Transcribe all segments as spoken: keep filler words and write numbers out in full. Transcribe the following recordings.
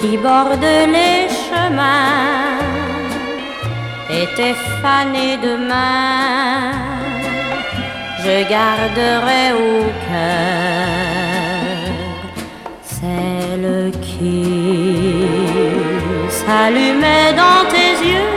qui borde les chemins était fané de main, je garderai au cœur celle qui s'allumait dans tes yeux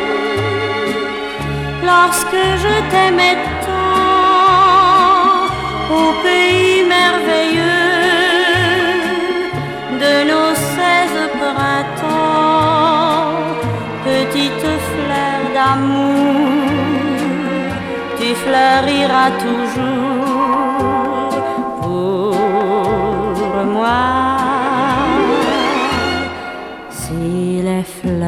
lorsque je t'aimais tant au pays merveilleux de nos seize printemps. Petite fleur d'amour, tu fleuriras toujours pour moi. Si les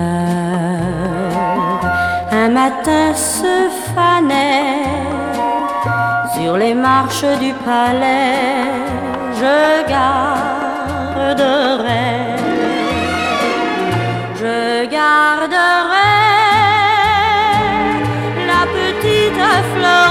fleurs un matin se fanaient sur les marches du palais, je garderai, je garderai la petite fleur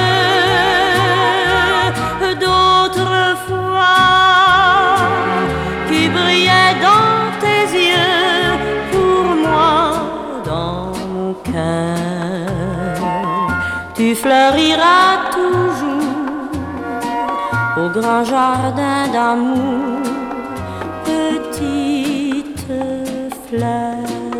bleue d'autrefois qui brillait dans tes yeux, pour moi dans mon cœur. Tu fleuriras toujours au grand jardin d'amour, petite fleur.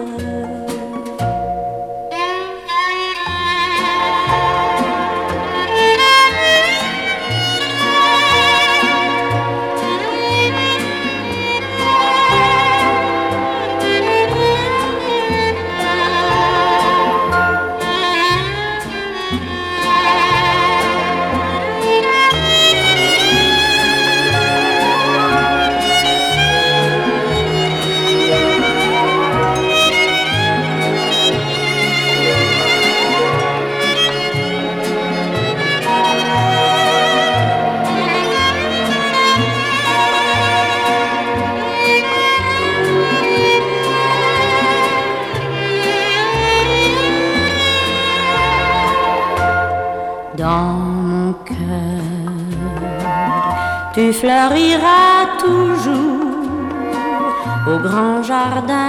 Dans mon cœur, tu fleuriras toujours au grand jardin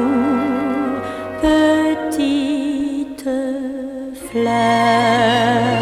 d'amour, petite fleur.